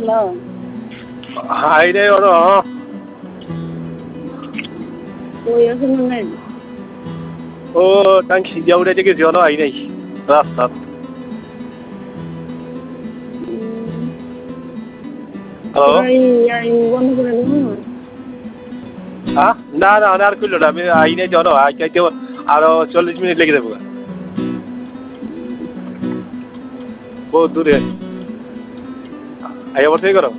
high নাই ওর ও তাং সিজা উড়ে থেকে জন আই নাই রাস্তা হ্যাঁ না না আর কইলো না আমি আই নাই জন আইতে আরো 40 মিনিট লেগে যাবো বহুত দূরে আইয়া বসে করো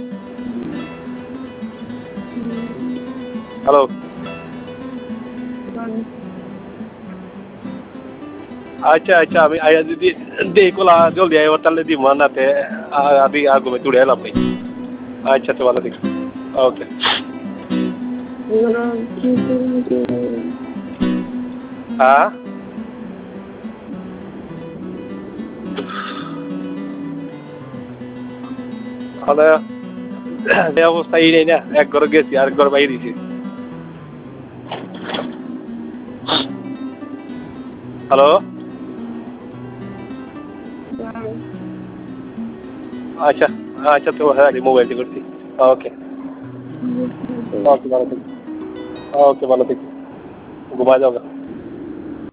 হ্যালো আচ্ছা আচ্ছা আমি আয়া যদি দেখলা জলদি আইয়া তাহলে দি মানাতে আদি আগুমে তুড়ে এলাম নাই আচ্ছা তো ভালো দেখো ওকে হ্যাঁ এই অবস্থা এই নেই না এক ঘর গেছি আরেক ঘর বাইরে দিছি হ্যালো আচ্ছা আচ্ছা তো হ্যাঁ মোবাইল করছি ওকে ওকে ভালো থেকো ঘুমায় যাও